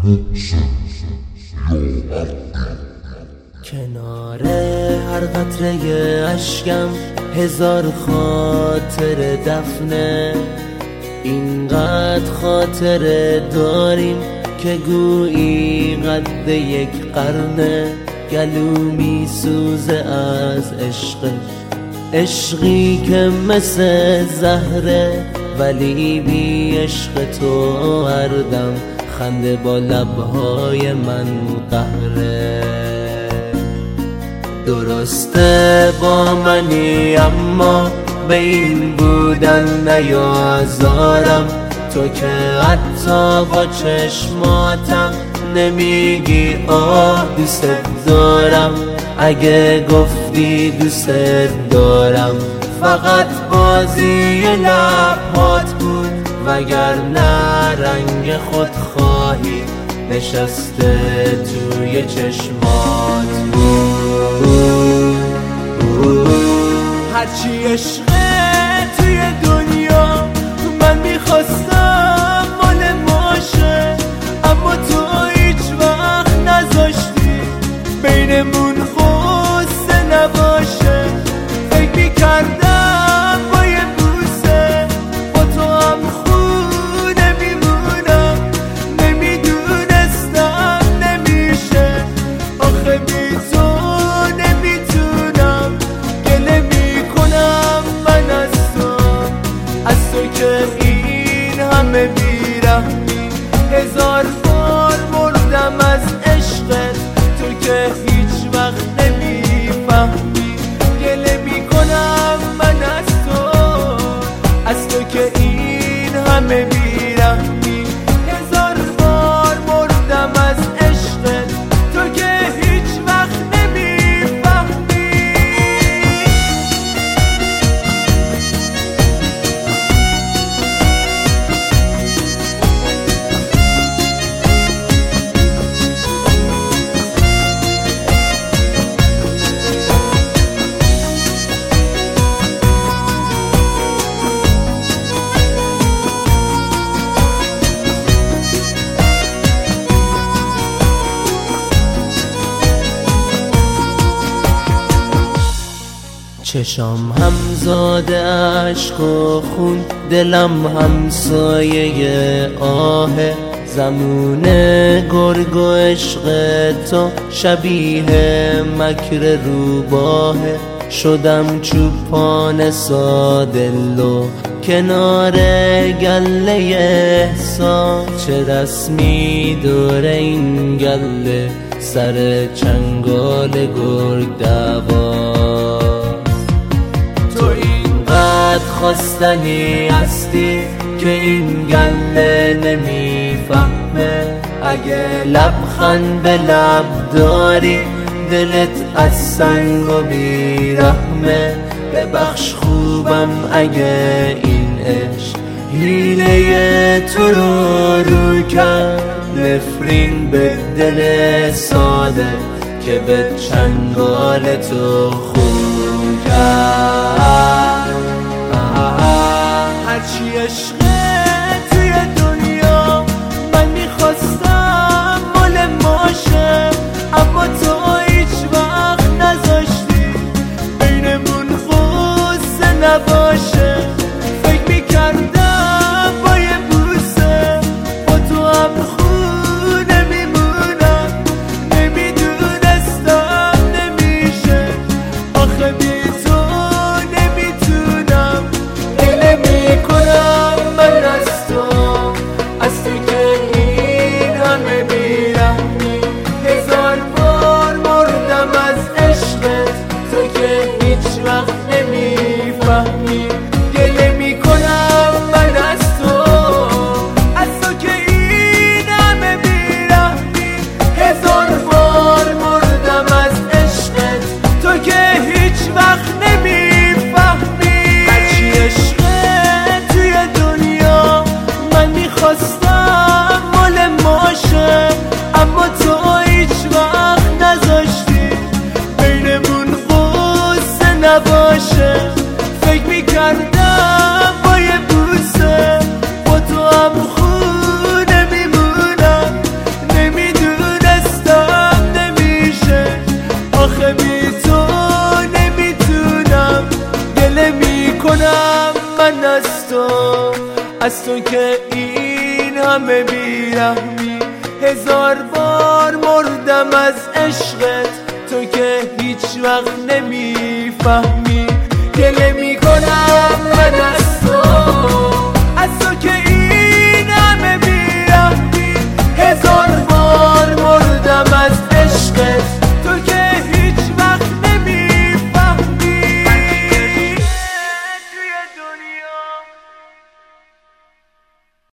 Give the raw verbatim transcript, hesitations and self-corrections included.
کنار هر قطره اشکم هزار خاطر دفنه، اینقدر خاطره داریم که گویی قد یک قرنه. گلو می سوزه از عشق، عشقی که مثل زهره، ولی بی عشق تو هر دم خنده با لبهای من قهره. درسته با منی اما به این بودن نیازارم، تو که حتی با چشماتم نمیگی آه دوست دارم. اگه گفتی دوست دارم فقط بازی لبات بود، وگرنه رنگ خودخواهی نشسته توی چشمات بود. هرچی عشقه توی دنیا من میخواستم مال ماشه، اما تو هیچ وقت نذاشتی بینمون خواسته نباشه. فکر میکردم با یه بوسه با تو هم خونه میمونم، نمیدونستم نمیشه. آخه بی تو نمیتونم، گله میکنم من از تو، از تو که این همه بیرحمی. هزار بار مردم از عشقت، تو که هیچ وقت نمیفهمی. گله میکنم من از تو، از تو که این همه بیرحمی. هزار بار مردم از عشقت، تو که هیچ وقت نمیفهمی. چشام همزاد عشق و خون، دلم همسایه آهه. زمون گرگ و عشق تو شبیه مکر روباهه. شدم چوپان سادلو کنار گله احساس، چه رسمی دور این گله سر چنگال گرگ دوا. خواستنی هستی که این گله نمیفهمه. اگه لبخند به لب داری دلت از سنگ و بیرحمه. ببخش خوبم اگه این عشق حیله تو رو رو کرد. نفرین به دل ساده که به چنگال تو خون کرد. هرچی عشقه توی دنیا من میخواستم مال ماشه، اما تو هیچ وقت نذاشتی بینمون خواسته نباشه. فکر میکردم با یه بوسه با تو هم خونه میمونم، نمیدونستم نمیشه. آخه بی تو نمیتونم، گله میکنم من از تو، از تو که این همه بیرحمی. هزار بار مردم از عشقت، تو که هیچ وقت نمیفهمی. گله میکنم من از